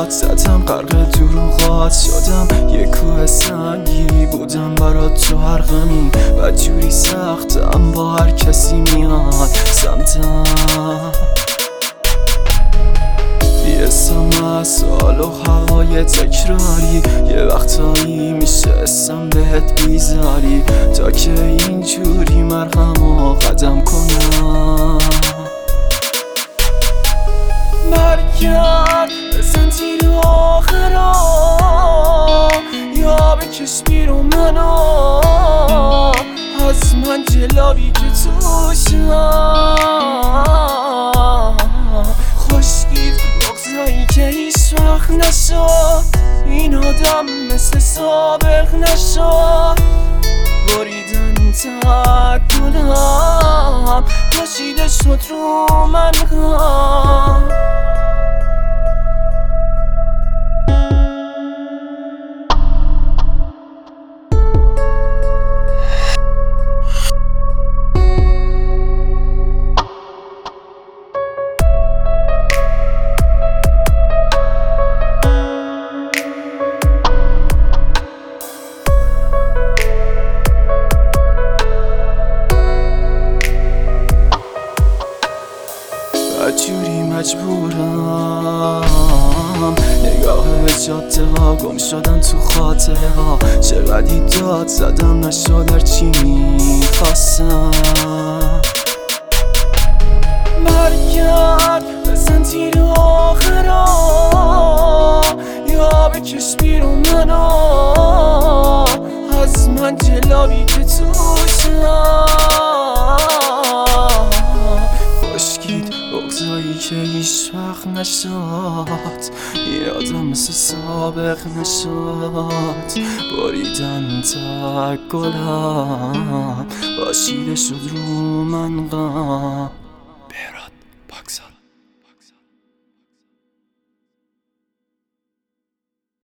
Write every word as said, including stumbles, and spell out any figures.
داد زدم غرق دروغات شدم یه کوه سنگی بودم برات تو هر غمی و جوری سختم با هر کسی میاد سمتم بی‌اسم از سال و هوای تکراری یه وقتایی میشه اسم بهت بیزاری تا که اینجوری مرهم و قدم کنم برگرد بزن تیر آخرا یا بکش بیرون منو از من جلابی که توشم خشکید بغضایی که هیچ وقت نشد این آدم مثل سابق نشد بریدن تک گلم پاشیده شد رو من غم جوری مجبورم نگاه جاده ها گم شدن تو خاطره ها چقدی داد زدم نشد هرچی میخواستم برگرد بزن تیر آخرا یا بکش بیرون منو از من جلابی که توشم بغضایی که هیچ وقت نشد یادم مثل سابق نشد بریدن تک گلم پاشیده شد رو من غم